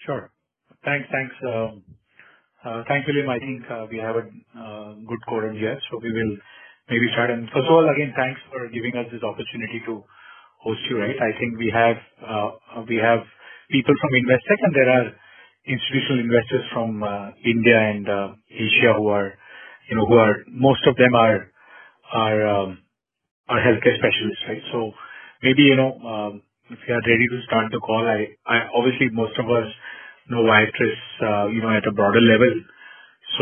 Sure. Thanks. Thanks, William. I think we have a good quorum here, so we will maybe start. And first of all, again, thanks for giving us this opportunity to host you, right? I think we have people from Investec, and there are institutional investors from India and Asia who are most of them are healthcare specialists, right? So maybe, if you are ready to start the call, I obviously most of us know Viatris, at a broader level. So,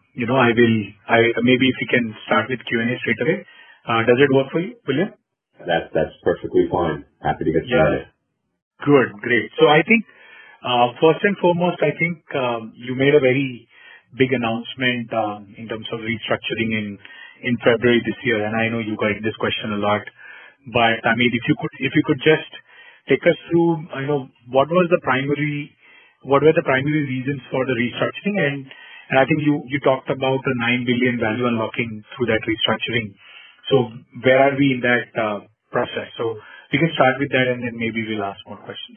maybe if you can start with Q&A straight away. Does it work for you, William? That's perfectly fine. Happy to get started. Yeah. Good. Great. So I think, first and foremost, I think, you made a very big announcement, in terms of restructuring in February this year. And I know you got this question a lot, but I mean, if you could just take us through, what were the primary reasons for the restructuring? And I think you talked about the 9 billion value unlocking through that restructuring. So where are we in that process? So we can start with that, and then maybe we'll ask more questions.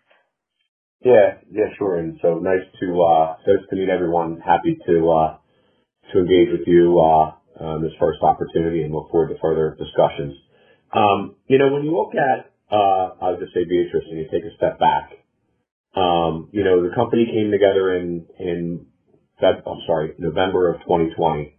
Yeah, sure. And so nice to meet everyone. Happy to engage with you on this first opportunity, and look forward to further discussions. When you look at I would just say Viatris, and you take a step back, the company came together in November of 2020,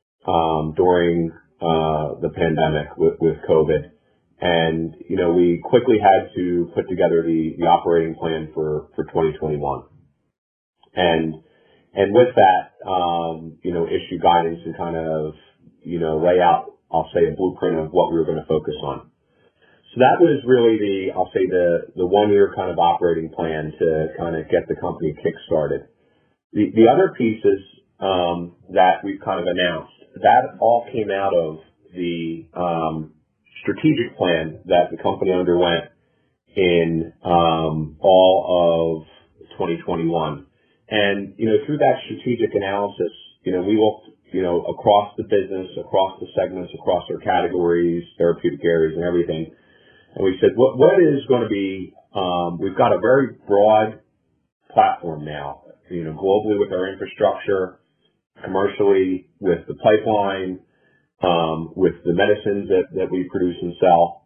during the pandemic with COVID. And, we quickly had to put together the operating plan for 2021. And with that, issue guidance and kind of, lay out, I'll say, a blueprint of what we were going to focus on. So that was really the 1 year kind of operating plan to kind of get the company kick-started. The other pieces, that we've kind of announced, that all came out of the, strategic plan that the company underwent in, all of 2021. And, through that strategic analysis, we looked, across the business, across the segments, across our categories, therapeutic areas and everything. And we said, what is going to be, we've got a very broad platform now, globally with our infrastructure, commercially with the pipeline, with the medicines that we produce and sell.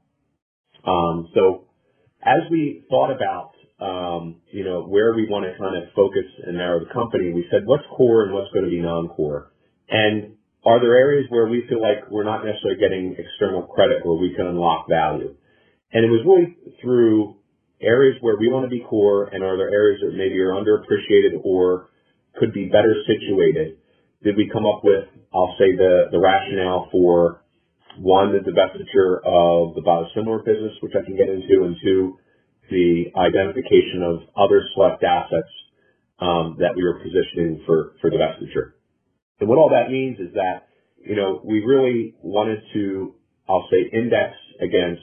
So as we thought about, where we want to kind of focus and narrow the company, we said, what's core and what's going to be non-core? And are there areas where we feel like we're not necessarily getting external credit where we can unlock value? And it was really through areas where we want to be core, and are there areas that maybe are underappreciated or could be better situated? Did we come up with, I'll say, the rationale for, one, the divestiture of the biosimilar business, which I can get into, and two, the identification of other select assets that we were positioning for divestiture. And what all that means is that, we really wanted to, I'll say, index against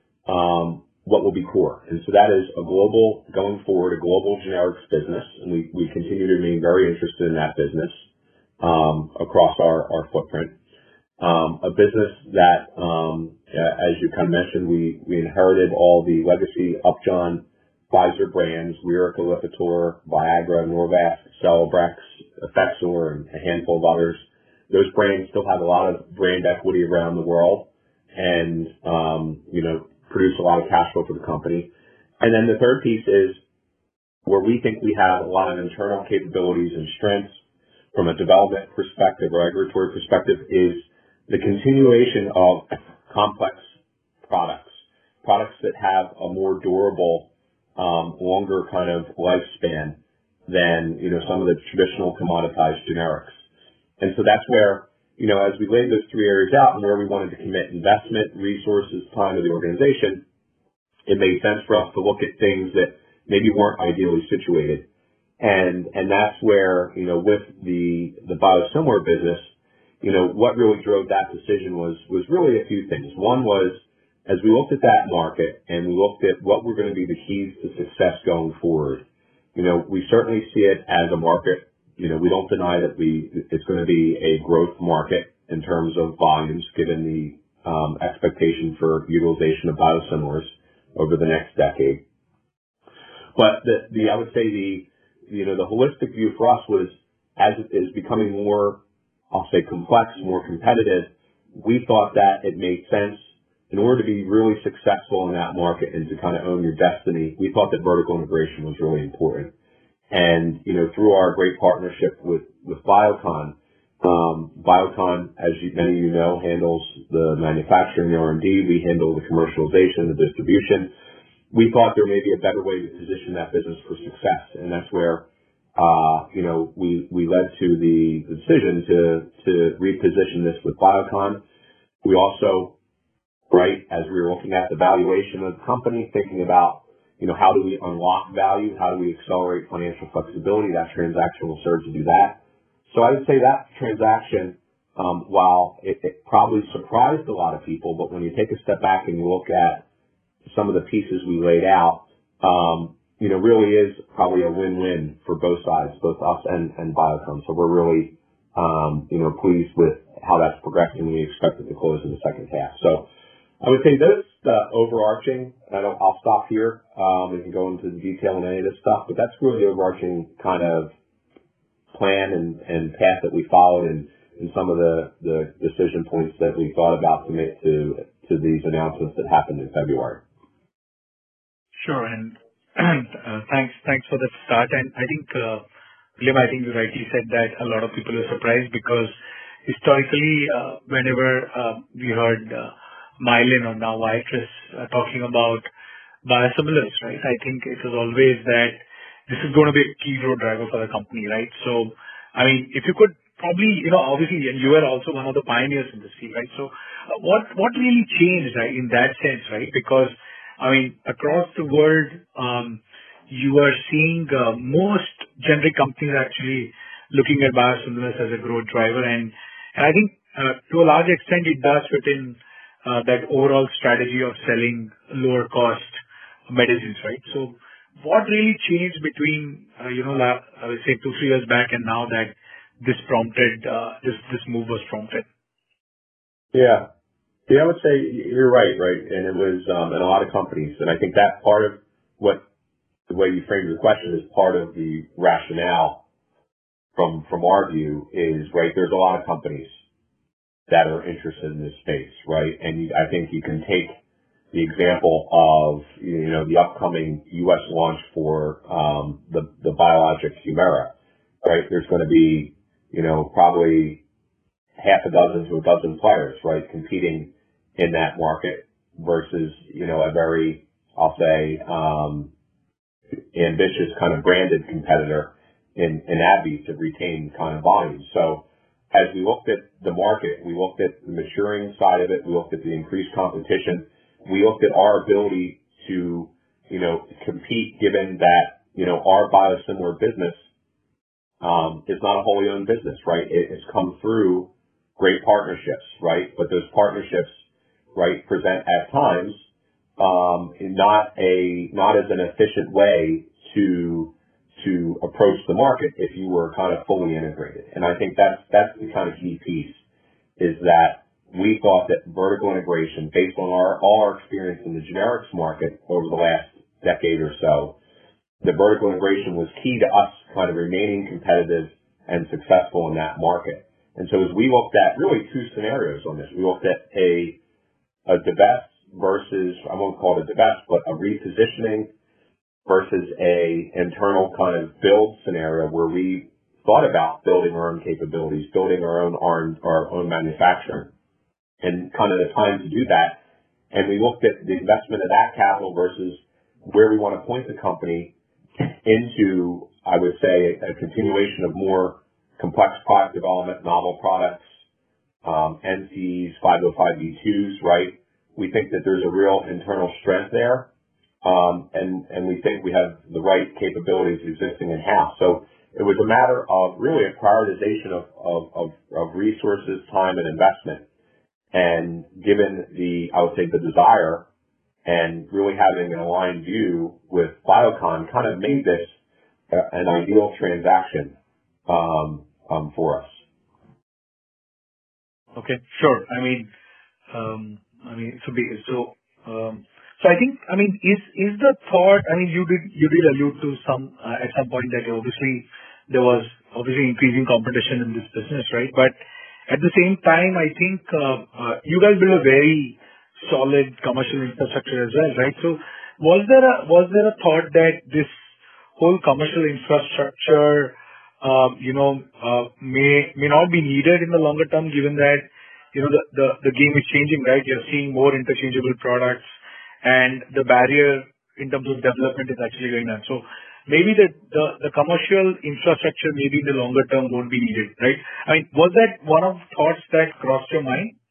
what will be core. And so that is going forward, a global generics business, and we continue to remain very interested in that business across our footprint. A business that, as you kind of mentioned, we inherited all the legacy Upjohn Pfizer brands, Lyrica, Lipitor, Viagra, Norvasc, Celebrex, Effexor, and a handful of others. Those brands still have a lot of brand equity around the world, and, produce a lot of cash flow for the company. And then the third piece is where we think we have a lot of internal capabilities and strengths from a development perspective or regulatory perspective, is the continuation of complex products that have a more durable, longer kind of lifespan than, some of the traditional commoditized generics. And so that's where, as we laid those three areas out and where we wanted to commit investment, resources, time to the organization, it made sense for us to look at things that maybe weren't ideally situated. And that's where, with the biosimilar business, what really drove that decision was really a few things. One was, as we looked at that market and we looked at what were going to be the keys to success going forward, we certainly see it as a market. We don't deny that it's going to be a growth market in terms of volumes, given the expectation for utilization of biosimilars over the next decade. But I would say the holistic view for us was, as it is becoming more, I'll say, complex, more competitive, we thought that it made sense in order to be really successful in that market and to kind of own your destiny. We thought that vertical integration was really important. And, through our great partnership with Biocon, Biocon, as many of you know, handles the manufacturing, the R&D. We handle the commercialization, the distribution. We thought there may be a better way to position that business for success, and that's where, we led to the decision to reposition this with Biocon. We also, as we were looking at the valuation of the company, thinking about, how do we unlock value? How do we accelerate financial flexibility? That transaction will serve to do that. So I would say that transaction, while it probably surprised a lot of people, but when you take a step back and you look at some of the pieces we laid out, really is probably a win-win for both sides, both us and Biocon. So we're really, pleased with how that's progressing. We expect it to close in the second half. So I would say those overarching, I'll stop here. We can go into the detail on any of this stuff, but that's really the overarching kind of plan and path that we followed and some of the decision points that we thought about to make to these announcements that happened in February. Sure. And thanks for that start. And I think, William, I think you rightly said that a lot of people are surprised because historically, whenever we heard Mylan or now Viatris talking about biosimilars, right, I think it was always that this is going to be a key growth driver for the company, right? So, I mean, if you could probably, obviously, and you were also one of the pioneers in this field, right? So, what really changed, right, in that sense, right? Because, I mean, across the world, you are seeing most generic companies actually looking at biosimilars as a growth driver, and I think to a large extent it does fit in that overall strategy of selling lower cost medicines, right? So, what really changed between, I would say 2-3 years back and now that this prompted, this move was prompted? Yeah, I would say you're right? And it was in a lot of companies. And I think that part of the way you framed your question is part of the rationale from our view is, right, there's a lot of companies that are interested in this space, right? And I think you can take the example of, the upcoming U.S. launch for the biologic Humira, right? There's going to be, probably half a dozen to a dozen players, right, competing in that market versus, a very, I'll say, ambitious kind of branded competitor in AbbVie to retain kind of volume. So as we looked at the market, we looked at the maturing side of it, we looked at the increased competition, we looked at our ability to, compete given that, our biosimilar business is not a wholly owned business, right? It's come through great partnerships, right? But those partnerships, right, present at times not as an efficient way to approach the market if you were kind of fully integrated. And I think that's the kind of key piece is that we thought that vertical integration, based on all our experience in the generics market over the last decade or so, the vertical integration was key to us kind of remaining competitive and successful in that market. And so as we looked at really two scenarios on this, we looked at a divest versus, I won't call it a divest, but a repositioning versus a internal kind of build scenario where we thought about building our own capabilities, building our own manufacturing, and kind of the time to do that. And we looked at the investment of that capital versus where we want to point the company into, I would say, a continuation of more complex product development, novel products, NCEs, 505(b)(2)s, right? We think that there's a real internal strength there, and we think we have the right capabilities existing in-house. So it was a matter of really a prioritization of resources, time, and investment. And given I would say the desire and really having an aligned view with Biocon kind of made this an ideal transaction for us. Okay, sure. I mean, So I think, I mean, is the thought, I mean, you did allude to some, at some point that obviously there was obviously increasing competition in this business, right? But at the same time, I think, you guys build a very solid commercial infrastructure as well, right? So was there a thought that this whole commercial infrastructure, may not be needed in the longer term, given that, the game is changing, right? You're seeing more interchangeable products and the barrier in terms of development is actually going down. So maybe the commercial infrastructure maybe in the longer term won't be needed, right? I mean, was that one of the thoughts that crossed your mind?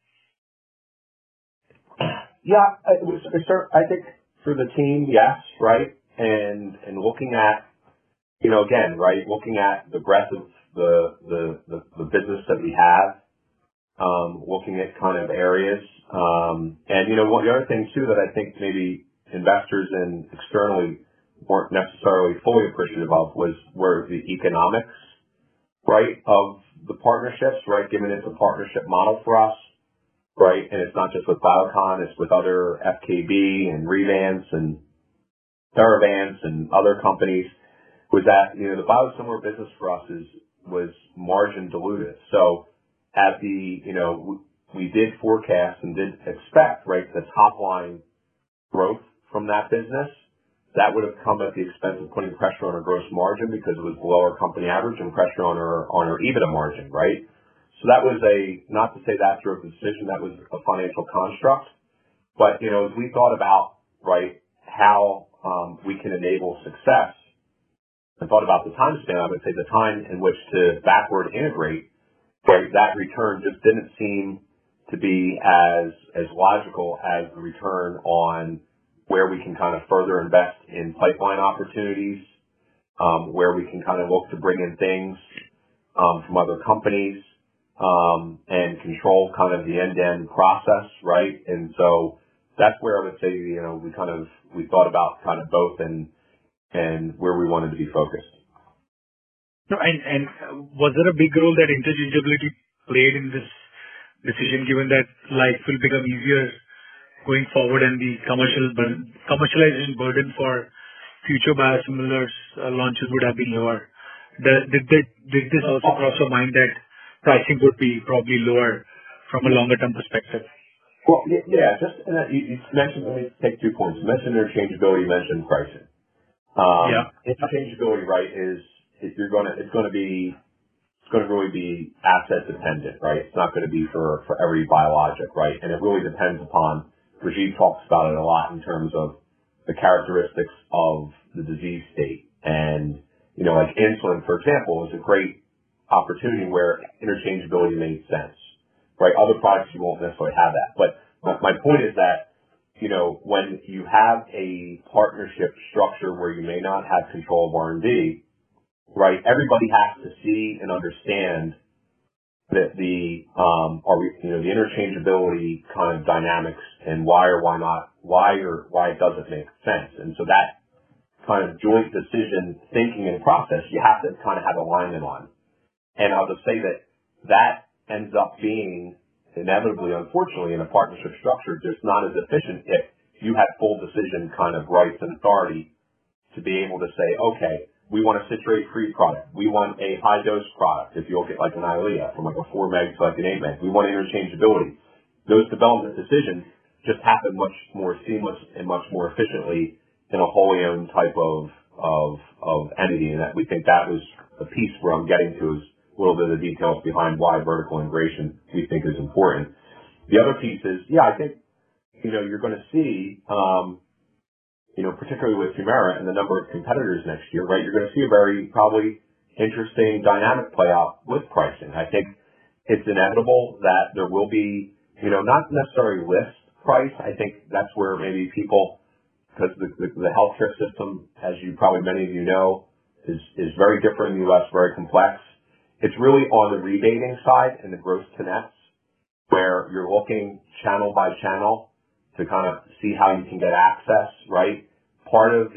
Yeah, I think for the team, yes, right? And looking at, again, right, looking at the breadth of the business that we have, looking at kind of areas. One of the other things too that I think maybe investors and externally weren't necessarily fully appreciative of were the economics, right, of the partnerships, right, given it's a partnership model for us, right, and it's not just with Biocon, it's with other FKB and Revance and Theravance and other companies, was that, the biosimilar business for us was margin dilutive. So at we did forecast and did expect, right, the top line growth from that business. That would have come at the expense of putting pressure on our gross margin because it was below our company average and pressure on our EBITDA margin, right? So that was not to say that drove the decision, that was a financial construct. But, as we thought about, right, how we can enable success and thought about the time span, I would say the time in which to backward integrate, right, that return just didn't seem to be as logical as the return on where we can kind of further invest in pipeline opportunities, where we can kind of look to bring in things from other companies, and control kind of the end-to-end process, right? And so that's where I would say, we thought about kind of both and where we wanted to be focused. No, and was there a big role that interchangeability played in this decision, given that life will become easier going forward and the commercialization burden for future biosimilars launches would have been lower? Did this also cross your mind that pricing would be probably lower from a longer term perspective? Well, yeah, just you mentioned, let me take 2 points. You mentioned interchangeability, you mentioned pricing. Interchangeability, right, it's going to really be asset dependent, right? It's not going to be for every biologic, right? And it really depends upon, Rajiv talks about it a lot in terms of the characteristics of the disease state. And, like insulin, for example, is a great opportunity where interchangeability made sense, right? Other products, you won't necessarily have that. But my point is that, when you have a partnership structure where you may not have control of R&D, right, everybody has to see and understand that the interchangeability kind of dynamics and why it doesn't make sense. And so that kind of joint decision thinking and process, you have to kind of have alignment on. And I'll just say that ends up being inevitably, unfortunately, in a partnership structure, just not as efficient if you had full decision kind of rights and authority to be able to say, okay, we want a citrate-free product. We want a high-dose product. If you look at like an EYLEA from like a 4 meg to like an 8 meg, we want interchangeability. Those development decisions just happen much more seamless and much more efficiently in a wholly owned type of entity. And that we think that was a piece where I'm getting to is a little bit of the details behind why vertical integration we think is important. The other piece is, I think, you're going to see, particularly with Humira and the number of competitors next year, right, you're going to see a very probably interesting dynamic play out with pricing. I think it's inevitable that there will be, not necessarily list price. I think that's where maybe people, because the healthcare system, as many of you know, is very different in the U.S., very complex. It's really on the rebating side and the gross to nets, where you're looking channel by channel to kind of see how you can get access, right? Part of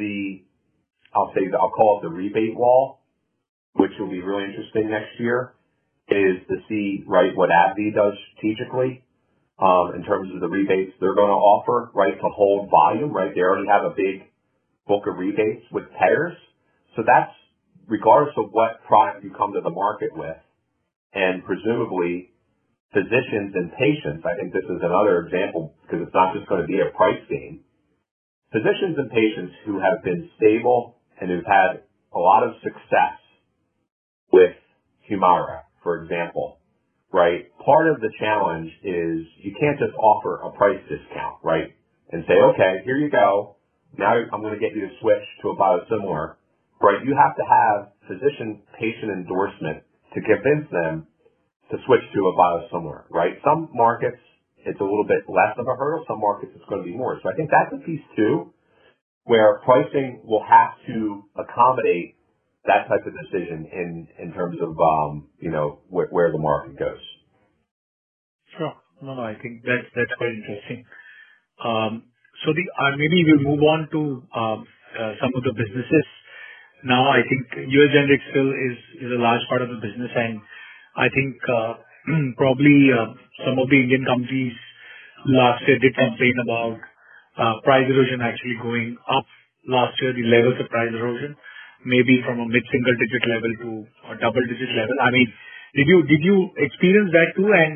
I'll call it the rebate wall, which will be really interesting next year, is to see, right, what AbbVie does strategically, in terms of the rebates they're going to offer, right, to hold volume, right? They already have a big book of rebates with payers. So that's regardless of what product you come to the market with. And presumably physicians and patients, I think this is another example because it's not just going to be a price game. Physicians and patients who have been stable and who've had a lot of success with Humira, for example, right? Part of the challenge is you can't just offer a price discount, right? And say, okay, here you go. Now I'm going to get you to switch to a biosimilar, right? You have to have physician-patient endorsement to convince them to switch to a biosimilar, right? Some markets, it's a little bit less of a hurdle. Some markets, it's going to be more. So I think that's a piece, too, where pricing will have to accommodate that type of decision in terms of, where the market goes. Sure. No, I think that's quite interesting. So maybe we'll move on to some of the businesses. Now, I think US Generics still is a large part of the business, and I think probably some of the Indian companies last year did complain about price erosion actually going up last year, the levels of price erosion, maybe from a mid-single digit level to a double-digit level. I mean, did you experience that too? And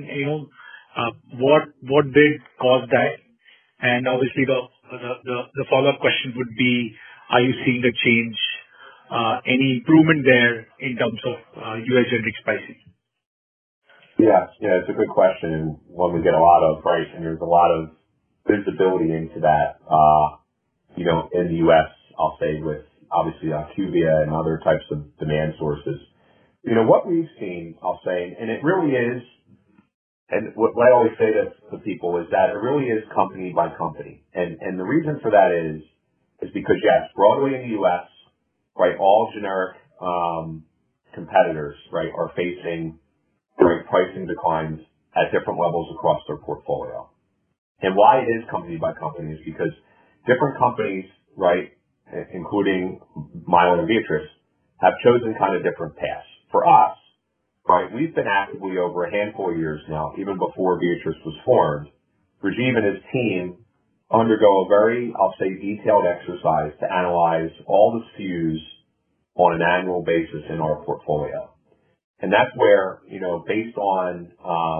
what did cause that? And obviously, the follow-up question would be: are you seeing a change, any improvement there in terms of US Generics pricing? Yeah, it's a good question, and one we get a lot of, right? And there's a lot of visibility into that, in the U.S., I'll say, with obviously IQVIA and other types of demand sources. What we've seen, I'll say, and it really is, and what I always say to people is that it really is company by company. And the reason for that is because, yes, broadly in the U.S., right, all generic competitors, right, are facing pricing declines at different levels across their portfolio. And why it is company by company is because different companies, right, including Mylan and Viatris, have chosen kind of different paths. For us, right, we've been actively over a handful of years now, even before Viatris was formed. Rajiv and his team undergo a very, I'll say, detailed exercise to analyze all the SKUs on an annual basis in our portfolio. And that's where, based on,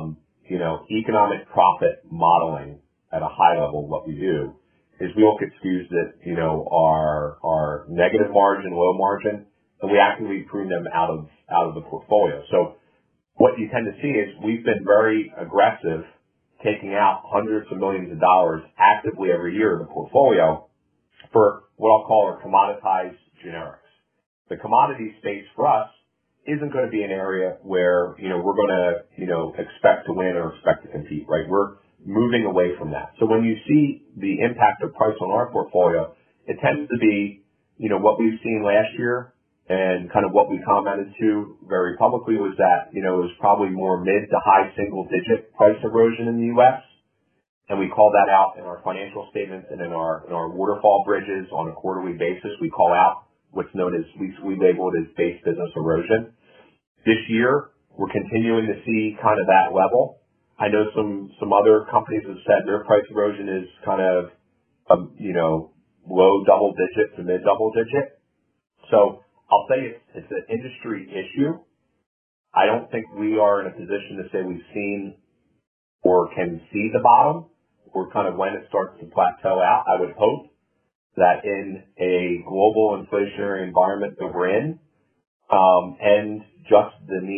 economic profit modeling at a high level, what we do is we look at SKUs that, are negative margin, low margin, and we actively prune them out of the portfolio. So what you tend to see is we've been very aggressive taking out hundreds of millions of dollars actively every year in the portfolio for what I'll call our commoditized generics. The commodity space for us isn't going to be an area where, we're going to, expect to win or expect to compete, right? We're moving away from that. So when you see the impact of price on our portfolio, it tends to be, what we've seen last year and kind of what we commented to very publicly was that, it was probably more mid to high single digit price erosion in the U.S. And we call that out in our financial statements and in our waterfall bridges on a quarterly basis. We call out what's known as, we label it as base business erosion. This year, we're continuing to see kind of that level. I know some other companies have said their price erosion is kind of, low double digit to mid double digit. So I'll say it's an industry issue. I don't think we are in a position to say we've seen or can see the bottom or kind of when it starts to plateau out. I would hope that in a global inflationary environment that we're in, and just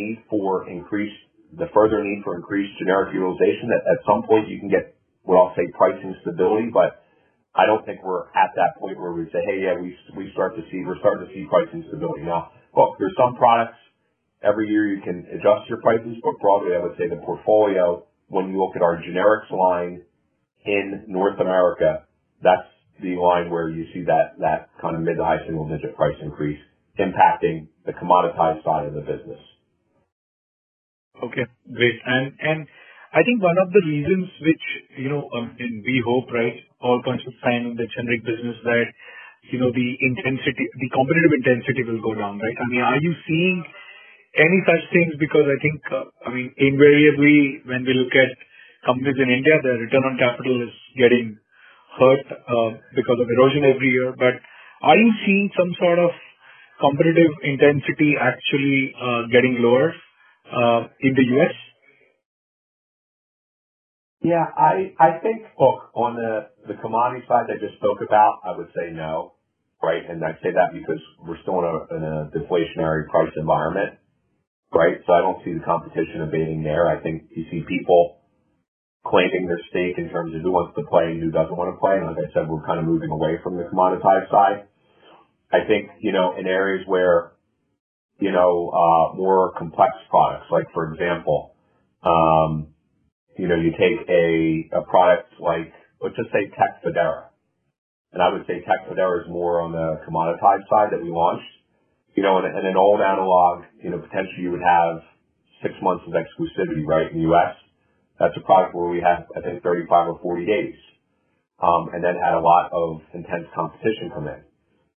the further need for increased generic utilization, that at some point you can get what I'll say pricing stability, but I don't think we're at that point where we say, hey, yeah, we're starting to see pricing stability. Now, look, there's some products every year you can adjust your prices, but broadly I would say the portfolio, when you look at our generics line in North America, that's the line where you see that kind of mid to high single digit price increase impacting the commoditized side of the business. Okay, great. And I think one of the reasons which, and we hope, right, all points of time in the generic business that, the competitive intensity will go down, right? I mean, are you seeing any such things? Because I think, invariably when we look at companies in India, their return on capital is getting hurt because of erosion every year. But are you seeing some sort of competitive intensity actually getting lower in the U.S.? Yeah, I think, look, on the commodity side I just spoke about, I would say no, right? And I say that because we're still in a deflationary price environment, right? So I don't see the competition abating there. I think you see people claiming their stake in terms of who wants to play and who doesn't want to play. And like I said, we're kind of moving away from the commoditized side. I think, in areas where, more complex products, like for example, you take a product like, let's just say Tecfidera. And I would say Tecfidera is more on the commoditized side that we launched. In an old analog, potentially you would have 6 months of exclusivity, right, in the U.S. That's a product where we had, I think, 35 or 40 days. And then had a lot of intense competition come in.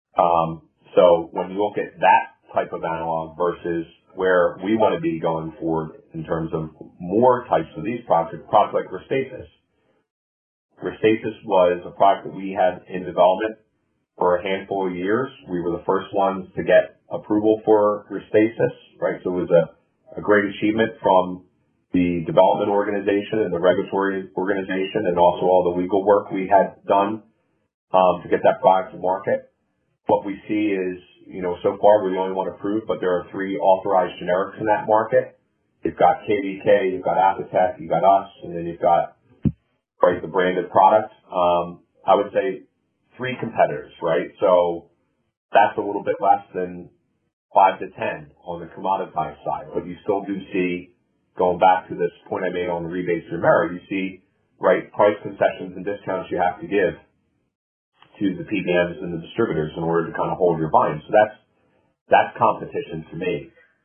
So when you look at that type of analog versus where we want to be going forward in terms of more types of these products, a product like Restasis. Restasis was a product that we had in development for a handful of years. We were the first ones to get approval for Restasis, right? So it was a great achievement from the development organization and the regulatory organization and also all the legal work we had done to get that product to market. What we see is, so far we're the only one approved, but there are 3 authorized generics in that market. You've got KVK, you've got Apotex, you've got us, and then you've got, right, the branded product. I would say 3 competitors, right? So that's a little bit less than 5 to 10 on the commoditized side, but you still do see, going back to this point I made on the rebates through merit, you see, right, price concessions and discounts you have to give to the PBMs and the distributors in order to kind of hold your volume. So that's competition to me.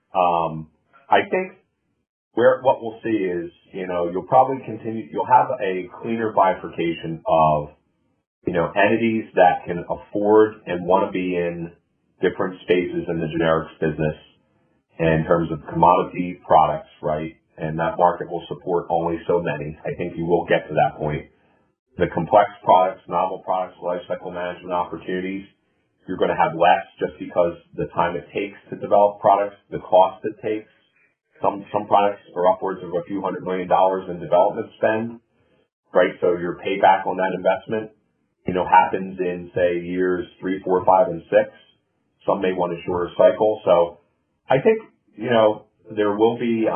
I think what we'll see is, you'll probably you'll have a cleaner bifurcation of, entities that can afford and want to be in different spaces in the generics business in terms of commodity products, right? And that market will support only so many. I think you will get to that point. The complex products, novel products, lifecycle management opportunities, you're going to have less just because the time it takes to develop products, the cost it takes. Some products are upwards of a few $100 million in development spend, right? So your payback on that investment, happens in, say, years 3, 4, 5, and 6. Some may want a shorter cycle. So I think, there will be,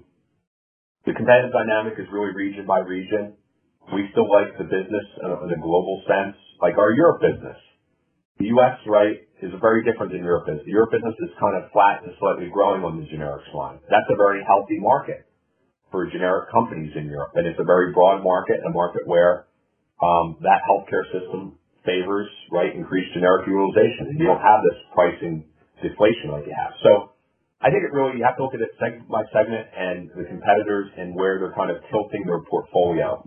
the competitive dynamic is really region by region. We still like the business in a global sense, like our Europe business. The U.S., right, is very different than Europe is. The Europe business is kind of flat and slightly growing on the generics line. That's a very healthy market for generic companies in Europe. And it's a very broad market, a market where that healthcare system favors, right, increased generic utilization. And you don't have this pricing deflation like you have. So I think you have to look at it segment by segment and the competitors and where they're kind of tilting their portfolio.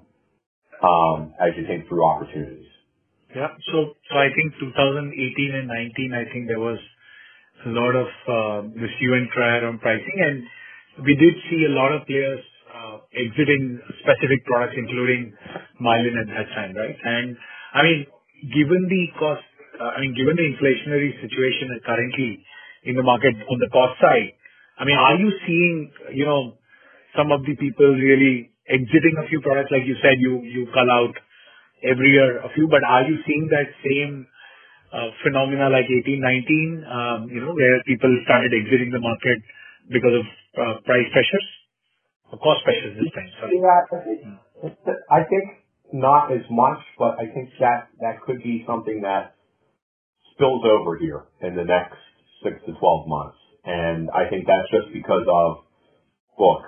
As you think through opportunities. Yeah. So I think 2018 and 19, I think there was a lot of this hue and cry around pricing, and we did see a lot of players exiting specific products, including Mylan at that time, right? And I mean, given the inflationary situation currently in the market on the cost side, I mean, are you seeing, some of the people really exiting a few products? Like you said, you call out every year a few, but are you seeing that same phenomena like 18, 19, where people started exiting the market because of price pressures or cost pressures this time? Sorry. Yeah, I think not as much, but I think that could be something that spills over here in the next 6 to 12 months. And I think that's just because of, look,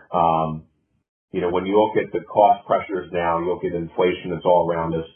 when you look at the cost pressures now, you look at inflation that's all around us.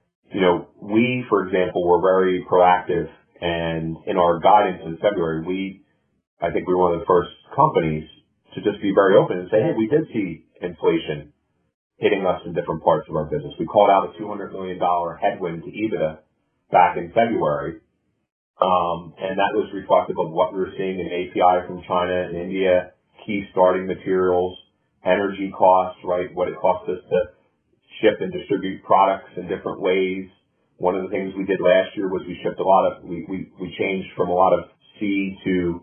We, for example, were very proactive, and in our guidance in February, I think we were one of the first companies to just be very open and say, hey, we did see inflation hitting us in different parts of our business. We called out a $200 million headwind to EBITDA back in February. And that was reflective of what we were seeing in API from China and India, key starting materials, energy costs, right? What it costs us to ship and distribute products in different ways. One of the things we did last year was we changed from a lot of sea to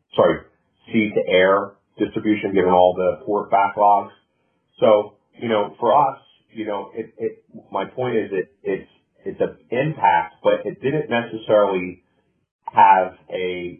air distribution given all the port backlogs. So, for us, my point is it's an impact, but it didn't necessarily have a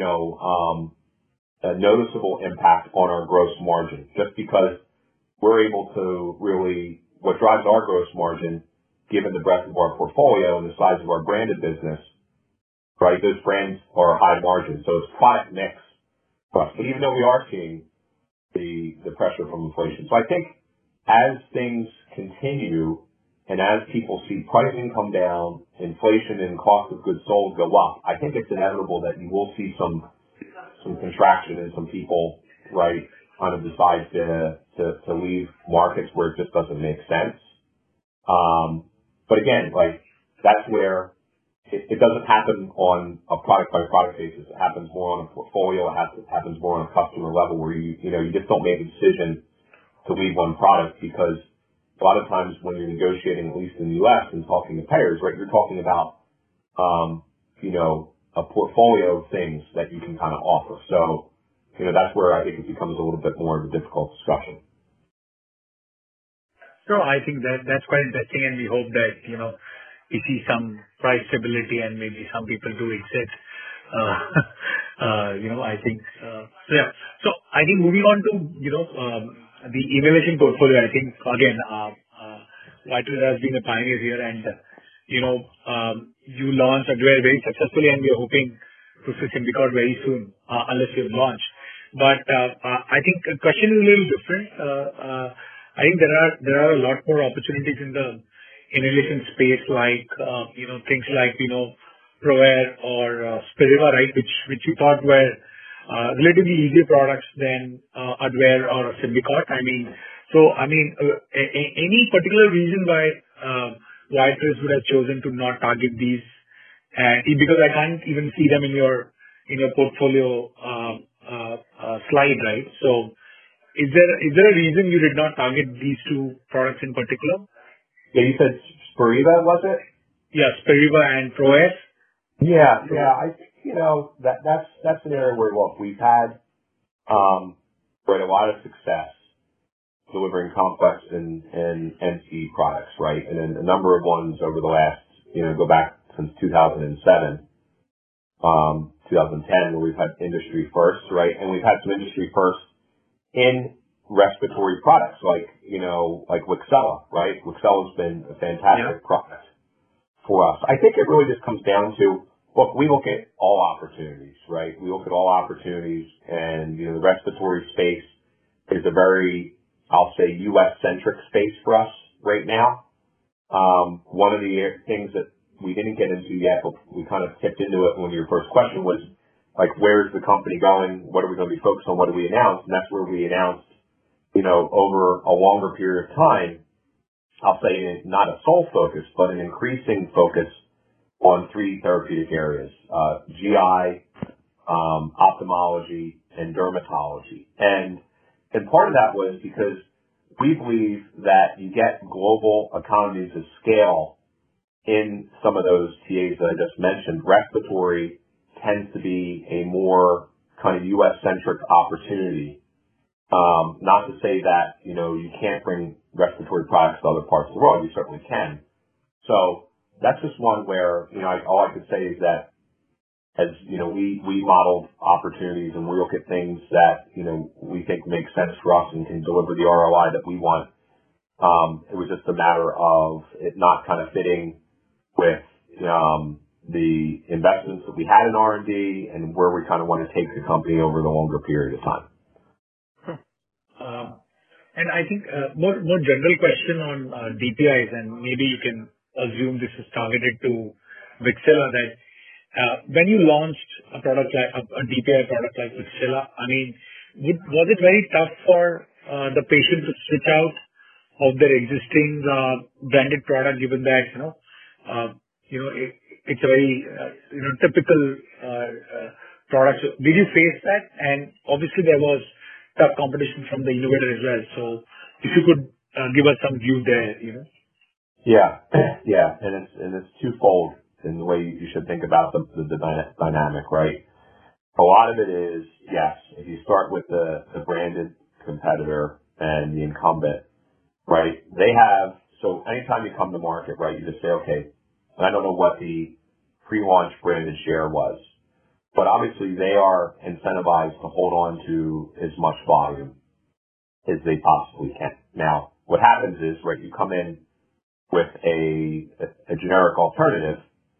noticeable impact on our gross margin, just because we're able to really, what drives our gross margin, given the breadth of our portfolio and the size of our branded business, right? Those brands are high margin, so it's product mix for us. But even though we are seeing the pressure from inflation, so I think as things continue and as people see pricing come down, inflation and cost of goods sold go up, I think it's inevitable that you will see some contraction and some people, right, kind of decide to leave markets where it just doesn't make sense. But again, that's where it doesn't happen on a product by product basis. It happens more on a portfolio. It happens more on a customer level where you just don't make a decision to leave one product, because a lot of times when you're negotiating, at least in the U.S. and talking to payers, right, you're talking about, a portfolio of things that you can kind of offer. So, that's where I think it becomes a little bit more of a difficult discussion. So I think that's quite interesting, and we hope that, we see some price stability and maybe some people do exit. I think, yeah. So I think moving on to, the innovation portfolio, I think, again, Viatris has been a pioneer here, and, you launched Advair very successfully, and we are hoping to see Symbicort very soon, unless you've launched. But I think the question is a little different. I think there are a lot more opportunities in the inhalation space, like things like ProAir or Spiriva, right, which you thought were relatively easier products than Advair or Symbicort. Any particular reason why Viatris would have chosen to not target these? Because I can't even see them in your portfolio slide, right? So is there a reason you did not target these two products in particular? Yeah, you said Spiriva, was it? Yeah, Spiriva and ProAir. Yeah. I think, that's an area where, look, we've had a lot of success delivering complex and NCE products, right? And then a number of ones over the last, go back since 2007, 2010, where we've had industry firsts, right? And we've had some industry firsts in respiratory products like Wixela, right? Wixela's been a fantastic product for us. I think it really just comes down to, look, we look at all opportunities, right? We look at all opportunities, and, the respiratory space is a very, I'll say, U.S.-centric space for us right now. One of the things that we didn't get into yet, but we kind of tipped into it when your first question was, where's the company going? What are we going to be focused on? What do we announce? And that's where we announced, over a longer period of time, I'll say not a sole focus, but an increasing focus on 3 therapeutic areas, GI, ophthalmology, and dermatology. And part of that was because we believe that you get global economies of scale in some of those TAs that I just mentioned. Respiratory tends to be a more kind of U.S.-centric opportunity. Not to say that, you can't bring respiratory products to other parts of the world. You certainly can. So that's just one where, all I could say is that as, we modeled opportunities and we look at things that, we think make sense for us and can deliver the ROI that we want. It was just a matter of it not kind of fitting with, the investments that we had in R&D and where we kind of want to take the company over the longer period of time. And I think more general question on DPIs, and maybe you can assume this is targeted to Wixela, that when you launched a product like a DPI product like Wixela, was it very tough for the patient to switch out of their existing branded product, given that it's a very typical product? So did you face that? And obviously there was tough competition from the innovator as well. So if you could give us some view there, Yeah, yeah, and it's twofold in the way you should think about the dynamic, right? A lot of it is, yes, if you start with the branded competitor and the incumbent, right? So anytime you come to market, right, you just say, okay, and I don't know what the pre-launch branded share was, but obviously they are incentivized to hold on to as much volume as they possibly can. Now, what happens is, right, you come in with a generic alternative,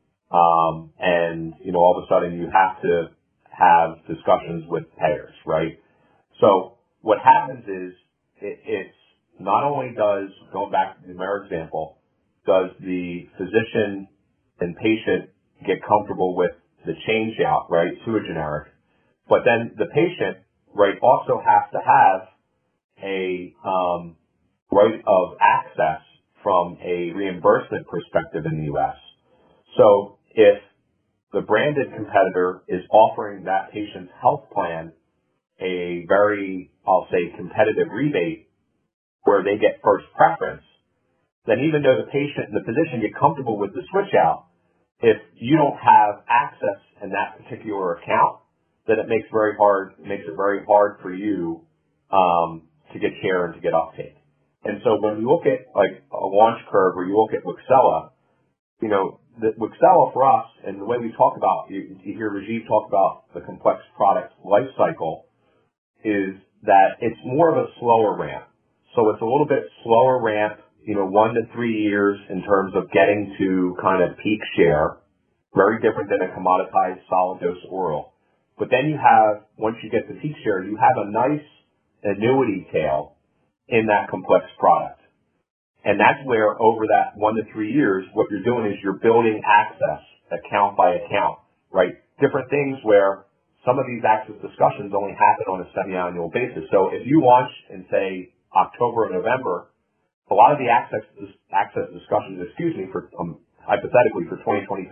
and, all of a sudden you have to have discussions with payers, right? So what happens is it's not only going back to the Humira example, does the physician and patient get comfortable with the change out, right, to a generic, but then the patient, right, also has to have a right of access from a reimbursement perspective in the U.S. So if the branded competitor is offering that patient's health plan a very, I'll say, competitive rebate where they get first preference, then even though the patient and the physician get comfortable with the switch out, if you don't have access in that particular account, then it makes it very hard for you to get share and to get uptake. And so when you look at like a launch curve or you look at Wixela, the Wixela for us, and the way we talk about, you hear Rajiv talk about the complex product life cycle, is that it's more of a slower ramp. So it's a little bit slower ramp, 1 to 3 years in terms of getting to kind of peak share, very different than a commoditized solid dose oral. But then once you get to peak share, you have a nice annuity tail in that complex product. And that's where over that 1 to 3 years, what you're doing is you're building access account by account, right? Different things where some of these access discussions only happen on a semi-annual basis. So if you launch in, say, October or November, a lot of the access discussions, hypothetically for 2023,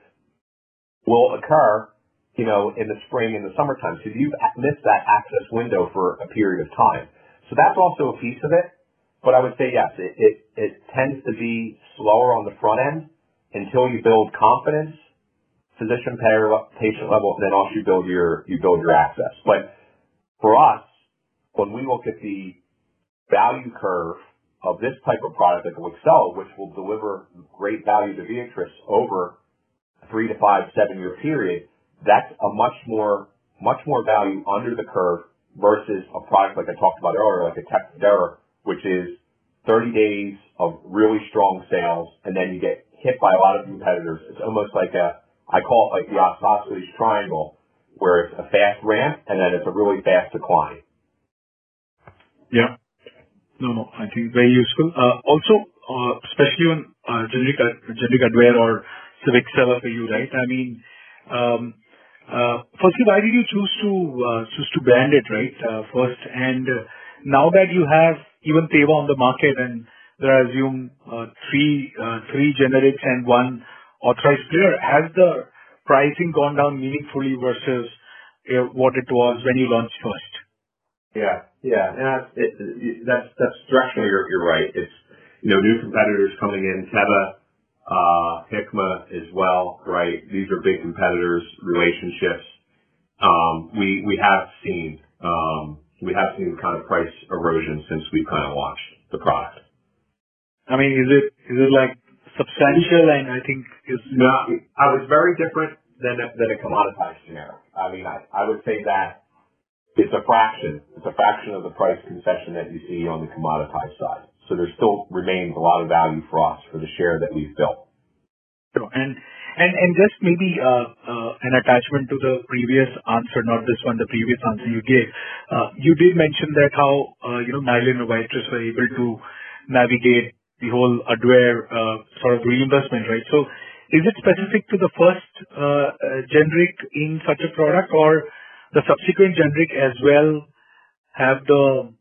will occur, in the spring and the summertime. So you've missed that access window for a period of time. So that's also a piece of it. But I would say, yes, it tends to be slower on the front end until you build confidence, physician, payer, patient level, and then also you build your access. But for us, when we look at the value curve of this type of product like Wixela, which will deliver great value to Viatris over a 3 to 5, 7 year period, that's a much more value under the curve versus a product like I talked about earlier, like a Tecfidera, which is 30 days of really strong sales, and then you get hit by a lot of competitors. It's almost like I call it like the isosceles triangle, where it's a fast ramp and then it's a really fast decline. Yeah. No, I think very useful. Also, especially on generic Advair or Wixela for you, right? I mean, firstly, why did you choose to brand it, right? First, and now that you have even Teva on the market and there are, I assume, three generics and one authorized player, has the pricing gone down meaningfully versus what it was when you launched first? Yeah. And that's directionally you're right. It's, new competitors coming in, Teva, Hikma as well, right? These are big competitors, relationships. We have seen kind of price erosion since we kind of launched the product. I mean, is it like substantial? And I think no, I was very different than a commoditized generic. I mean, I would say that it's a fraction of the price concession that you see on the commoditized side. So there still remains a lot of value for us for the share that we've built. Sure. And just maybe an attachment to the previous answer, not this one, the previous answer you gave. You did mention that how Mylan and Viatris were able to navigate the whole Advair sort of reimbursement, right? So is it specific to the first generic in such a product, or the subsequent generic as well have to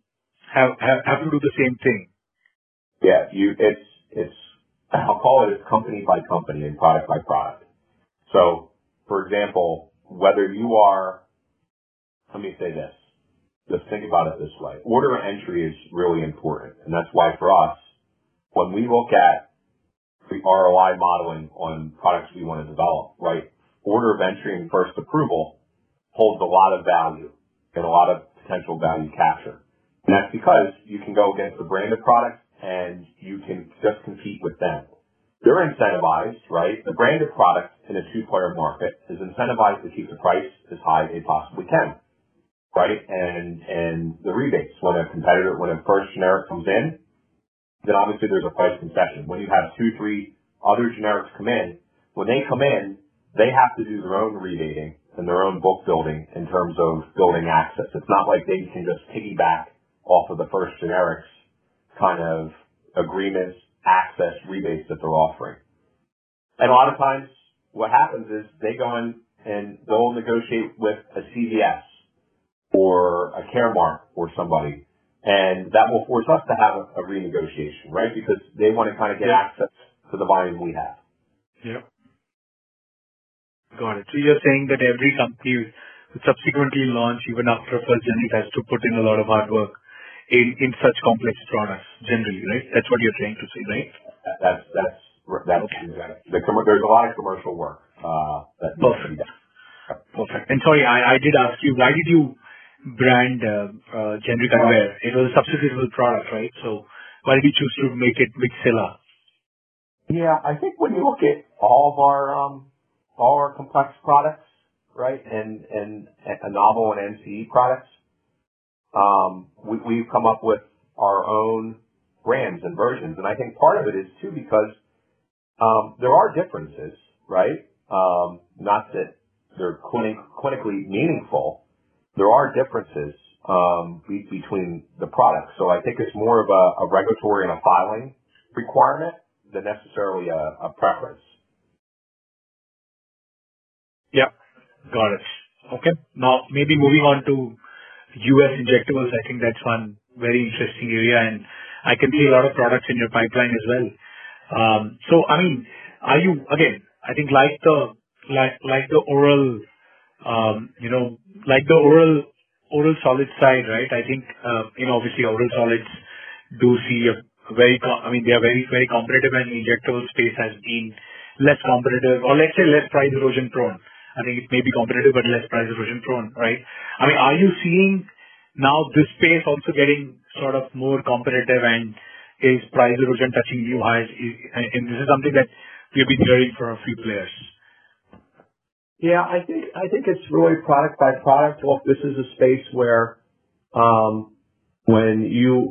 do the same thing? Yeah, it's I'll call it company by company and product by product. So, for example, whether you are, let me say this, just think about it this way. Order entry is really important. And that's why for us, when we look at the ROI modeling on products we want to develop, right, order of entry and first approval holds a lot of value and a lot of potential value capture. And that's because you can go against the branded products and you can just compete with them. They're incentivized, right? The branded product in a two-player market is incentivized to keep the price as high as they possibly can, right? And the rebates, when a first generic comes in, then obviously there's a price concession. When you have 2-3 other generics come in, when they come in, they have to do their own rebating and their own book building in terms of building access. It's not like they can just piggyback off of the first generics kind of agreements, access, rebates that they're offering. And a lot of times what happens is they go in and they'll negotiate with a CVS or a Caremark or somebody, and that will force us to have a renegotiation, right? Because they want to kind of get access to the volume we have. Yeah. Got it. So you're saying that every company would subsequently launch, even after a first generic, has to put in a lot of hard work in such complex products, generally, right? That's what you're trying to say, right? That's okay. Exactly. There's a lot of commercial work that needs to be done. Perfect. And sorry, I did ask you, why did you brand generic Advair? It was a substitutable product, right? So why did you choose to make it Wixela? Yeah, I think when you look at all our complex products, right, and novel and NCE products, we've come up with our own brands and versions. And I think part of it is too because there are differences, right? Not that they're clinically meaningful. There are differences between the products. So I think it's more of a regulatory and a filing requirement than necessarily a preference. Yeah, got it. Okay. Now, maybe moving on to U.S. injectables, I think that's one very interesting area, and I can see a lot of products in your pipeline as well. So, I mean, are you, again, I think like the oral, like the oral solid side, right? I think, obviously oral solids do see they are very, very competitive, and the injectable space has been less competitive, or let's say less price erosion prone. I think it may be competitive, but less price erosion prone, right? I mean, are you seeing now this space also getting sort of more competitive, and is price erosion touching new highs? And this is something that we've been hearing from a few players. Yeah, I think it's really product by product. Well, this is a space where, when you,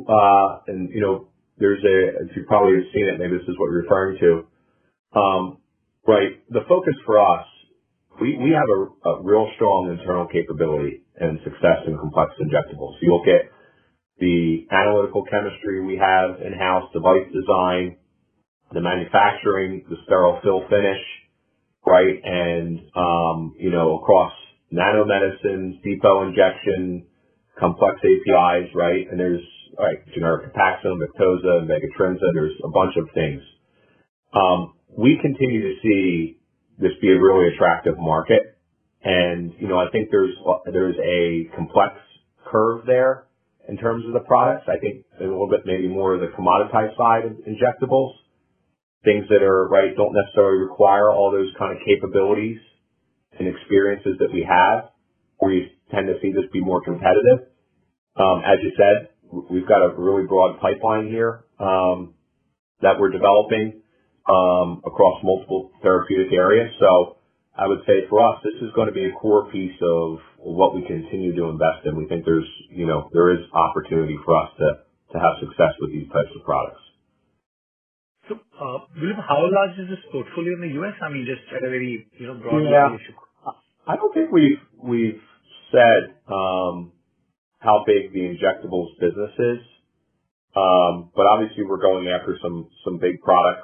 if you probably have seen it, maybe this is what you're referring to, right, the focus for us, we have a real strong internal capability and success in complex injectables. You look at the analytical chemistry we have in-house, device design, the manufacturing, the sterile fill finish, right, and, across nanomedicines, depot injection, complex APIs, right, and there's, generic Copaxone, Victoza, Megatrinza, there's a bunch of things. We continue to see this be a really attractive market. And, I think there's a complex curve there in terms of the products. I think there's a little bit maybe more of the commoditized side of injectables, things that are, right, don't necessarily require all those kind of capabilities and experiences that we have, where you tend to see this be more competitive. As you said, we've got a really broad pipeline here that we're developing across multiple therapeutic areas. So I would say for us, this is going to be a core piece of what we continue to invest in. We think there is opportunity for us to have success with these types of products. So, William, how large is this portfolio in the U.S.? I mean, just at a very, broad level. I don't think we've said how big the injectables business is, but obviously we're going after some big products.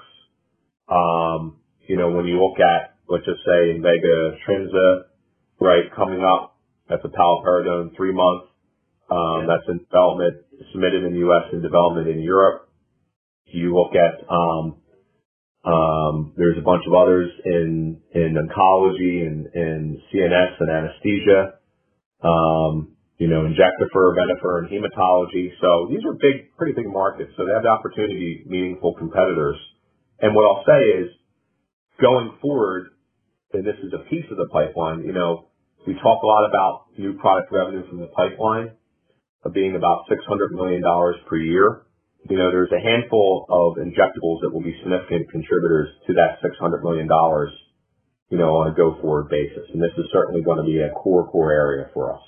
When you look at, let's just say, Invega Trinza, right, coming up, that's a paliperidone 3-month. That's in development, submitted in the U.S. and development in Europe. You look at, there's a bunch of others in oncology and CNS and anesthesia. Injectafer, Venofer, and hematology. So these are pretty big markets. So they have the opportunity to be meaningful competitors. And what I'll say is, going forward, and this is a piece of the pipeline, we talk a lot about new product revenue from the pipeline of being about $600 million per year. There's a handful of injectables that will be significant contributors to that $600 million, on a go-forward basis. And this is certainly going to be a core area for us.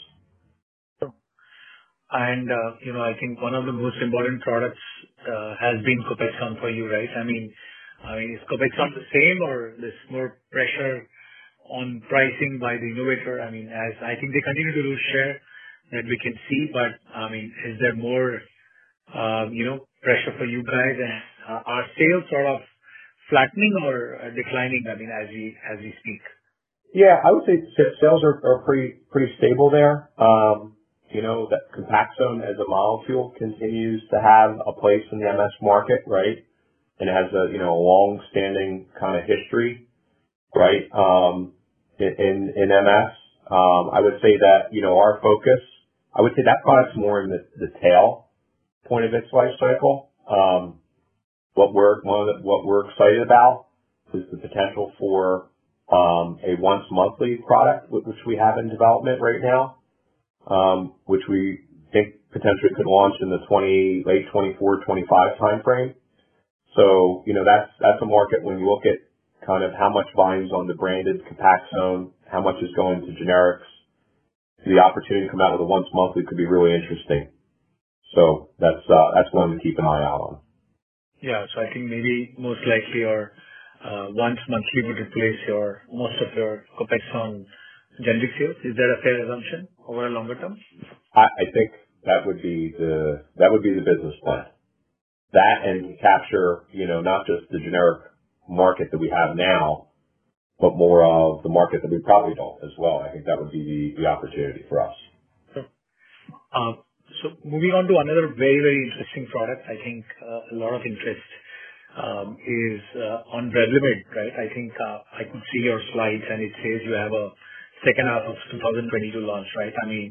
And, I think one of the most important products has been Copaxone for you, right? I mean, is Copaxone the same, or there's more pressure on pricing by the innovator? I mean, as I think they continue to lose share that we can see, but is there more, pressure for you guys? And are sales sort of flattening or declining? I mean, as we speak. Yeah, I would say sales are pretty stable there. That Copaxone as a molecule continues to have a place in the MS market, right? And it has a long-standing kind of history, right? In MS, I would say that our focus. I would say that product's more in the tail point of its life cycle. What we're excited about is the potential for a once monthly product, which we have in development right now, which we think potentially could launch in the late 24, 25 timeframe. So, that's a market when you look at kind of how much volume's on the branded Copaxone, how much is going to generics, the opportunity to come out with a once monthly could be really interesting. So that's one to keep an eye out on. Yeah. So I think maybe most likely your once monthly would replace most of your Copaxone generic sales. Is that a fair assumption over a longer term? I think that would be the business plan. That and capture, not just the generic market that we have now, but more of the market that we probably don't as well. I think that would be the opportunity for us. Sure. So moving on to another very, very interesting product, I think a lot of interest is on Revlimid, right? I think I could see your slides and it says you have a second half of 2022 launch, right? I mean,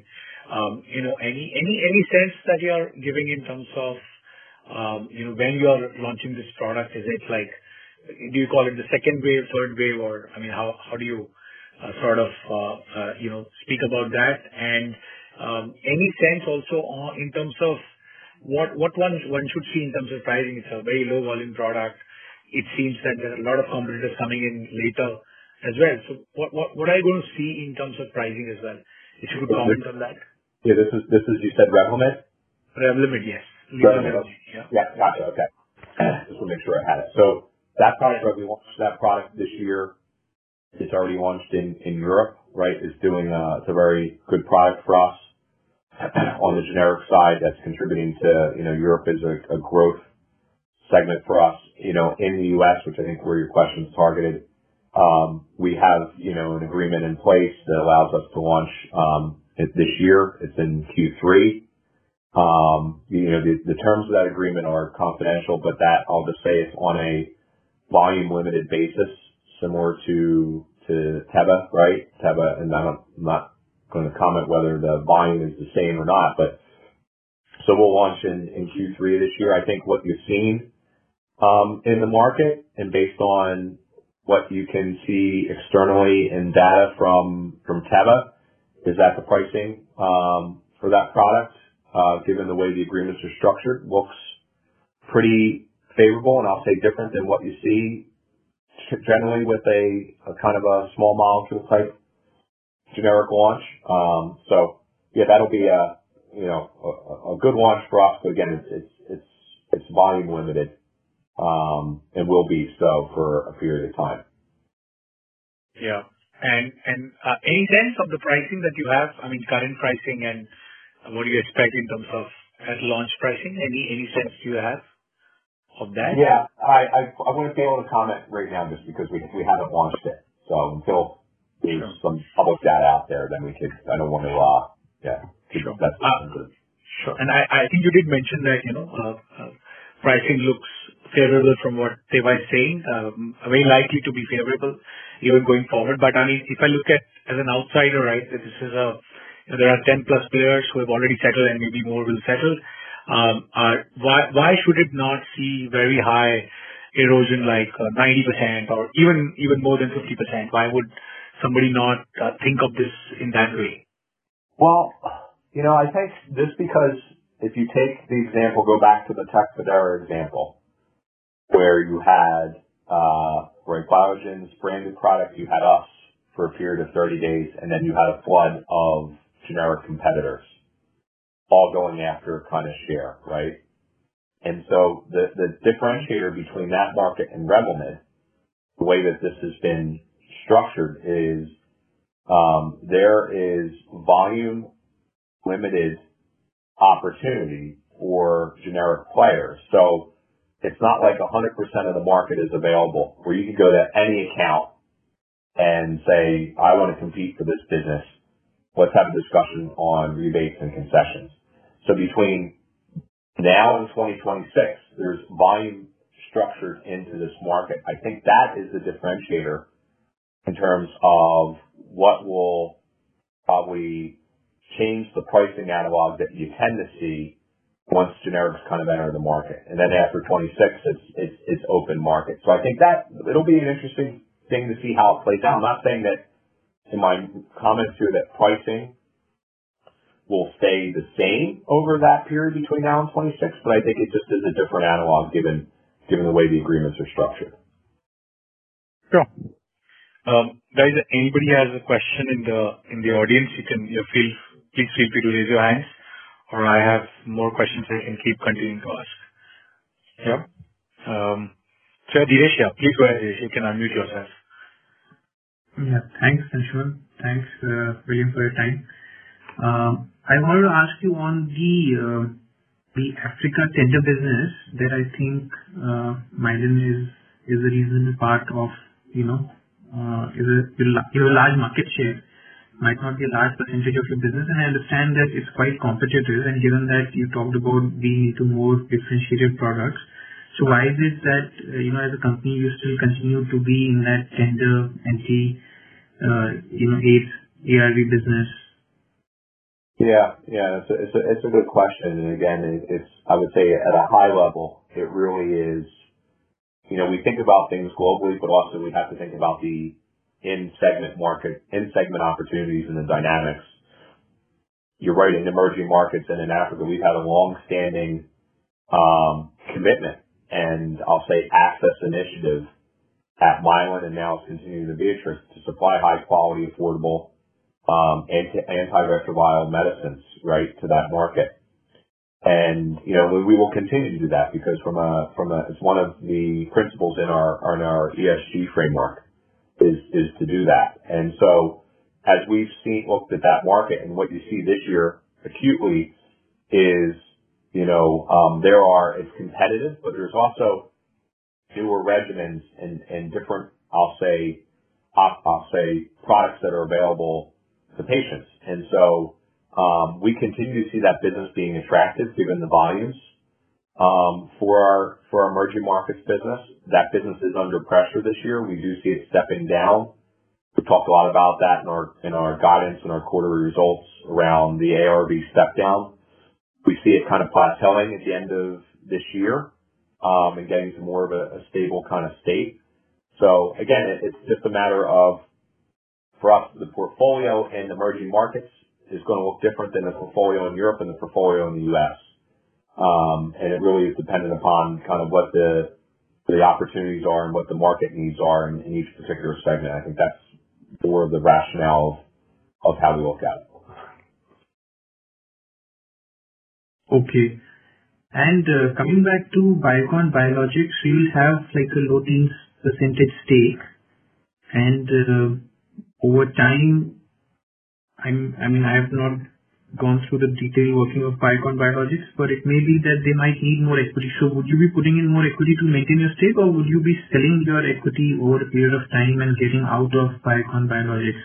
any sense that you are giving in terms of, when you are launching this product? Is it like, do you call it the second wave, third wave, or how do you sort of speak about that? And any sense also in terms of what one should see in terms of pricing? It's a very low volume product. It seems that there are a lot of competitors coming in later as well. So what are you going to see in terms of pricing as well? If you could comment on that. Yeah, this is you said Revlimid? Revlimid, yes. Revlimid. Yeah, gotcha. Okay. Just want to make sure I had it. So that product, we launched that product this year. It's already launched in Europe, right? It's a very good product for us. On the generic side, that's contributing to, Europe is a growth segment for us. In the U.S., which I think where your question's targeted, we have, an agreement in place that allows us to launch this year. It's in Q3. The terms of that agreement are confidential, but that I'll just say it's on a volume limited basis, similar to Teva, right? Teva, and I'm not going to comment whether the volume is the same or not, but so we'll launch in Q3 this year. I think what you've seen in the market and based on what you can see externally in data from Teva is that the pricing for that product, given the way the agreements are structured, looks pretty favorable, and I'll say different than what you see generally with a kind of a small molecule type generic launch. So yeah, that'll be a good launch for us, but again, it's volume limited, and will be so for a period of time. Yeah. And any sense of the pricing that you have? I mean, current pricing, and what do you expect in terms of at launch pricing? Any sense you have of that? Yeah, I wouldn't be able to comment right now just because we haven't launched it. So until there's some public data out there, then I don't want to, Sure. That's sure. And I think you did mention that, pricing looks favorable from what Teva is saying, very likely to be favorable even going forward. But I mean, if I look at as an outsider, right, that this is a there are 10 plus players who have already settled and maybe more will settle. Why should it not see very high erosion like 90% or even more than 50%? Why would somebody not think of this in that way? Well, I think this because if you take the example, go back to the Tecfidera example, where you had Biogen's branded product, you had us for a period of 30 days, and then you had a flood of generic competitors all going after kind of share, right? And so the differentiator between that market and Revlimid, the way that this has been structured is there is volume limited opportunity for generic players. So it's not like 100% of the market is available where you can go to any account and say, I want to compete for this business. Let's have a discussion on rebates and concessions. So between now and 2026, there's volume structured into this market. I think that is the differentiator in terms of what will probably change the pricing analog that you tend to see once generics kind of enter the market. And then after 26, it's open market. So I think that it'll be an interesting thing to see how it plays out. I'm not saying that in my comments here that pricing will stay the same over that period between now and 26, but I think it just is a different analog given the way the agreements are structured. Sure. Guys, anybody has a question in the audience, please feel free to raise your hands, or I have more questions I can keep continuing to ask. Yeah. So Dinesh, please go ahead. You can unmute yourself. Yeah. Thanks, Anshuman. Thanks, William, for your time. I wanted to ask you on the Africa tender business that I think Mylan is a reasonable part of, is a large market share, might not be a large percentage of your business, and I understand that it's quite competitive, and given that you talked about being into more differentiated products, so why is it that, as a company, you still continue to be in that tender AIDS ARV business? Yeah, it's a good question, and again, it's I would say at a high level, it really is. We think about things globally, but also we have to think about the in-segment opportunities and the dynamics. You're right, in emerging markets and in Africa, we've had a long-standing commitment and I'll say access initiative at Mylan and now it's continuing to Viatris to supply high-quality, affordable antiretroviral medicines, right, to that market. And, we will continue to do that because it's one of the principles in our ESG framework is to do that. And so as we've looked at that market and what you see this year acutely is, it's competitive, but there's also newer regimens and different, I'll say products that are available to patients. And so, we continue to see that business being attractive given the volumes. For our emerging markets business, that business is under pressure this year. We do see it stepping down. We talked a lot about that in our guidance and our quarterly results around the ARV step down. We see it kind of plateauing at the end of this year, and getting to more of a stable kind of state. So again, it's just a matter of, for us, the portfolio in emerging markets is going to look different than the portfolio in Europe and the portfolio in the U.S. And it really is dependent upon kind of what the opportunities are and what the market needs are in each particular segment. I think that's more of the rationale of how we look at it. Okay. And coming back to Biocon Biologics, you will have like a low teens percentage stake, and over time, I have not gone through the detailed working of Biocon Biologics, but it may be that they might need more equity. So would you be putting in more equity to maintain your stake, or would you be selling your equity over a period of time and getting out of Biocon Biologics?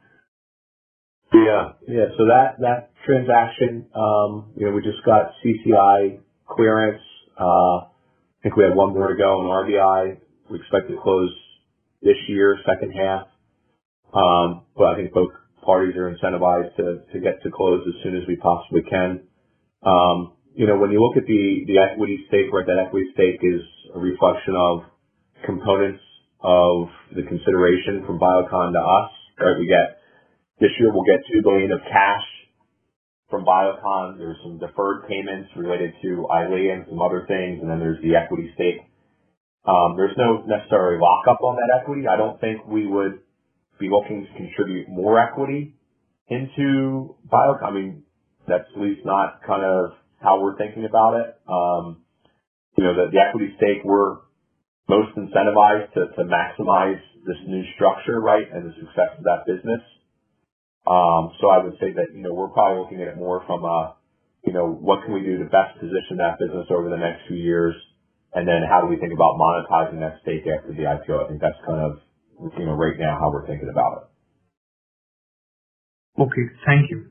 Yeah. So that transaction, we just got CCI clearance. I think we have one more to go in RBI. We expect to close this year, second half. But I think both parties are incentivized to get to close as soon as we possibly can. When you look at the equity stake, right, that equity stake is a reflection of components of the consideration from Biocon to us, right? This year we'll get $2 billion of cash from Biocon. There's some deferred payments related to EYLEA and some other things, and then there's the equity stake. There's no necessarily lockup on that equity. I don't think we would be looking to contribute more equity into Biocon. I mean, that's at least not kind of how we're thinking about it. The equity stake, we're most incentivized to maximize this new structure, right, and the success of that business. So I would say that, we're probably looking at it more from what can we do to best position that business over the next few years, and then how do we think about monetizing that stake after the IPO? I think that's kind of, right now how we're thinking about it. Okay, thank you.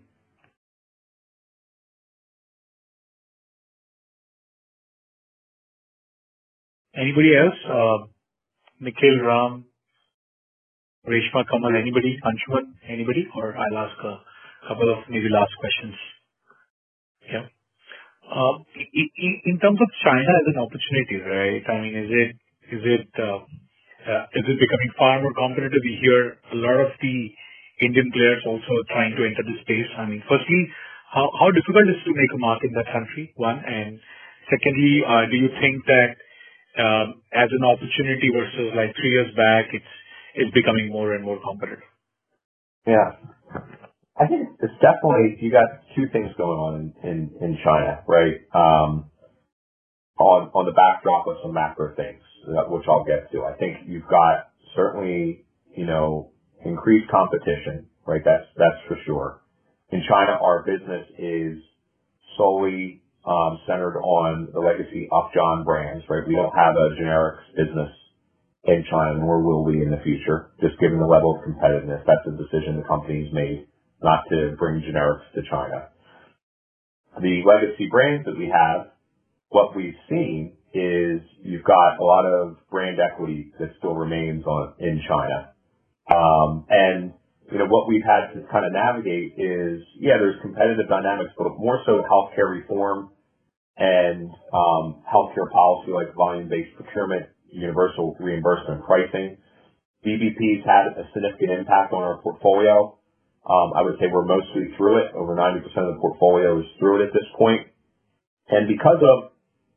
Anybody else? Nikhil, Ram, Reshma, Kamal, anybody? Anshuman, anybody? Or I'll ask a couple of maybe last questions. Yeah. In terms of China as an opportunity, right? I mean, is it becoming far more competitive? We hear a lot of the Indian players also trying to enter the space. I mean, firstly, how difficult is it to make a mark in that country? One, and secondly, do you think that as an opportunity versus like 3 years back, it's becoming more and more competitive? Yeah. I think it's definitely, you got two things going on in China, right? On the backdrop of some macro things, which I'll get to. I think you've got certainly, increased competition, right? That's for sure. In China, our business is solely centered on the legacy Upjohn brands, right? We don't have a generics business in China, nor will we in the future, just given the level of competitiveness. That's a decision the company's made not to bring generics to China. The legacy brands that we have, what we've seen is you've got a lot of brand equity that still remains in China. And what we've had to kind of navigate is, there's competitive dynamics, but more so healthcare reform and healthcare policy like volume-based procurement, universal reimbursement pricing. VBP's had a significant impact on our portfolio. I would say we're mostly through it. Over 90% of the portfolio is through it at this point. And because of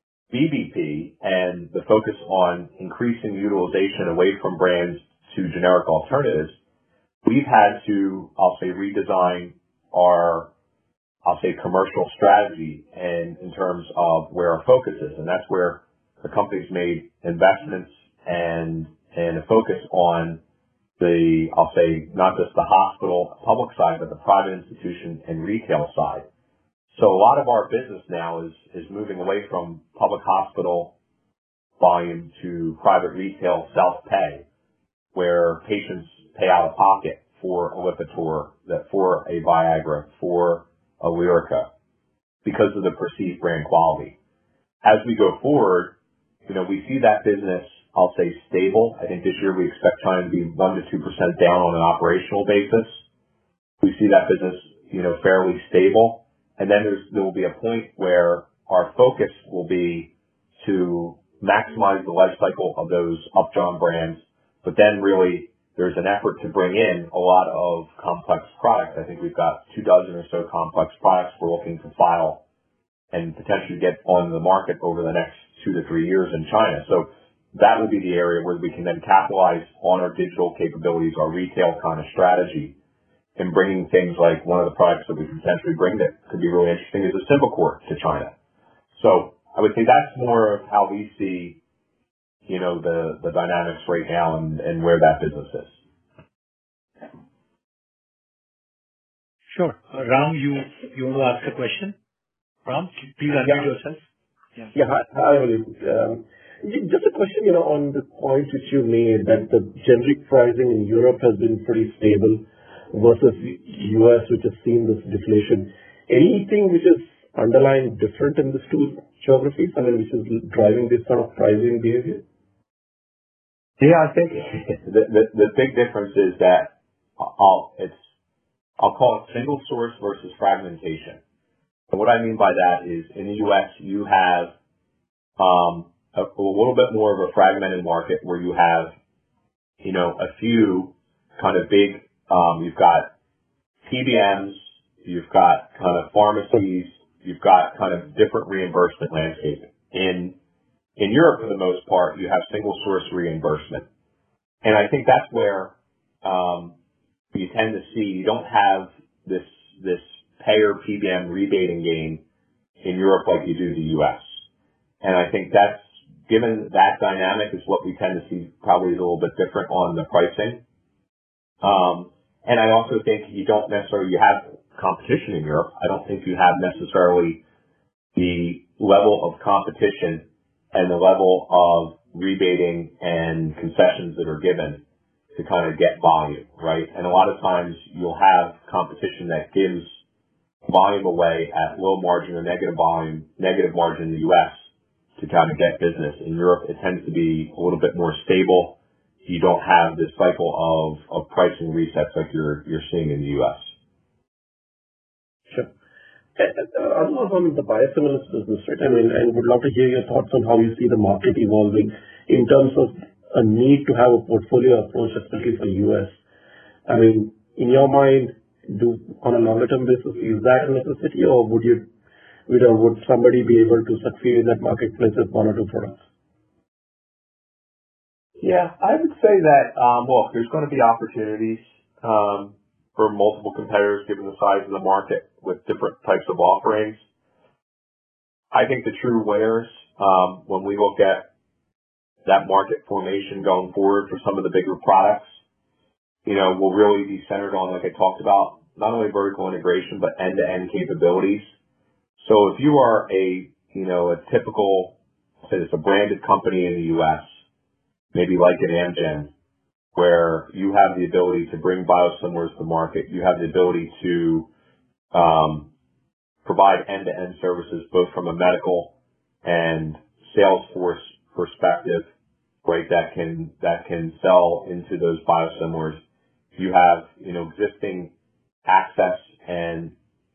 VBP and the focus on increasing utilization away from brands to generic alternatives, we've had to, redesign our, commercial strategy and in terms of where our focus is. And that's where the company's made investments and a focus on the, not just the hospital public side, but the private institution and retail side. So a lot of our business now is moving away from public hospital volume to private retail self-pay, where patients pay out of pocket for a Lipitor, for a Viagra, for a Lyrica, because of the perceived brand quality. As we go forward, we see that business, stable. I think this year we expect China to be 1% to 2% down on an operational basis. We see that business, fairly stable. And then there will be a point where our focus will be to maximize the life cycle of those Upjohn brands, but then really there's an effort to bring in a lot of complex products. I think we've got 24 or so complex products we're looking to file and potentially get on the market over the next 2 to 3 years in China. So that will be the area where we can then capitalize on our digital capabilities, our retail kind of strategy, and bringing things like one of the products that we can potentially bring that could be really interesting is a Symbicort to China. So I would say that's more of how we see, the dynamics right now and where that business is. Sure. Ram, you want to ask a question? Ram, please unmute yourself. Yeah. Hi, Olive. Just a question, on the point which you made that the generic pricing in Europe has been pretty stable versus US, which has seen this deflation. Anything which is underlying different in these two geographies, which is driving this sort of pricing behavior? Yeah, I think the big difference is that I'll call it single source versus fragmentation. And what I mean by that is in the U.S. you have a little bit more of a fragmented market where you have, a few kind of big, you've got PBMs, you've got kind of pharmacies, you've got kind of different reimbursement landscape. In Europe, for the most part, you have single source reimbursement. And I think that's where, you tend to see you don't have this payer PBM rebating game in Europe like you do the U.S. And I think that's, given that dynamic is what we tend to see probably is a little bit different on the pricing. And I also think you have competition in Europe. I don't think you have necessarily the level of competition and the level of rebating and concessions that are given to kind of get volume, right? And a lot of times you'll have competition that gives volume away at low margin or negative margin in the U.S. to kind of get business. In Europe, it tends to be a little bit more stable. You don't have this cycle of pricing resets like you're seeing in the U.S. Sure. I don't know on the biosimilars business, right? I mean, I would love to hear your thoughts on how you see the market evolving in terms of a need to have a portfolio approach, especially for U.S. I mean, in your mind, on a longer term basis, is that a necessity, or would somebody be able to succeed in that marketplace with one or two products? Yeah, I would say that, there's going to be opportunities for multiple competitors given the size of the market with different types of offerings. I think the true winners, when we look at that market formation going forward for some of the bigger products, will really be centered on, like I talked about, not only vertical integration, but end-to-end capabilities. So if you are a typical, say it's a branded company in the U.S., maybe like an Amgen, where you have the ability to bring biosimilars to market, you have the ability to provide end-to-end services, both from a medical and sales force perspective, right, that can sell into those biosimilars. You have, existing access and,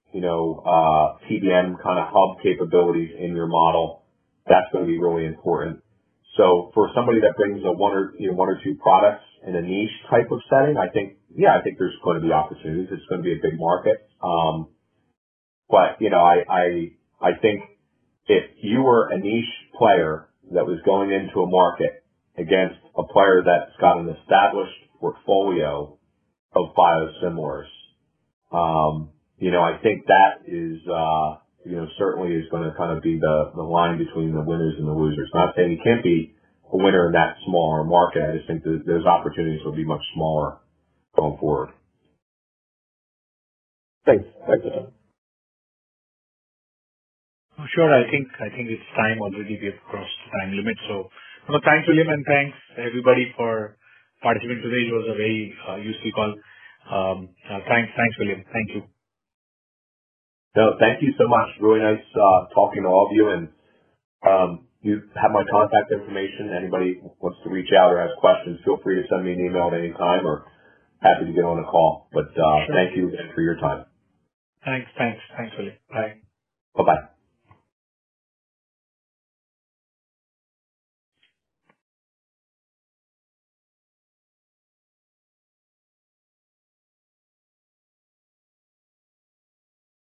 PBM kind of hub capabilities in your model. That's going to be really important. So for somebody that brings one or two products in a niche type of setting, I think there's going to be opportunities. It's going to be a big market. But, I think if you were a niche player that was going into a market against a player that's got an established portfolio of biosimilars, I think that is, certainly is going to kind of be the line between the winners and the losers. Not saying you can't be a winner in that smaller market. I just think that those opportunities will be much smaller going forward. Thanks. Sure. I think it's time already. We have crossed the time limit. So, thanks, William, and thanks everybody for participating today. It was a very useful call. Thanks, William. Thank you. No, thank you so much. Really nice talking to all of you. And you have my contact information. Anybody wants to reach out or ask questions, feel free to send me an email at any time, or happy to get on a call. But sure. Thank you again for your time. Thanks, William. Bye. Bye-bye.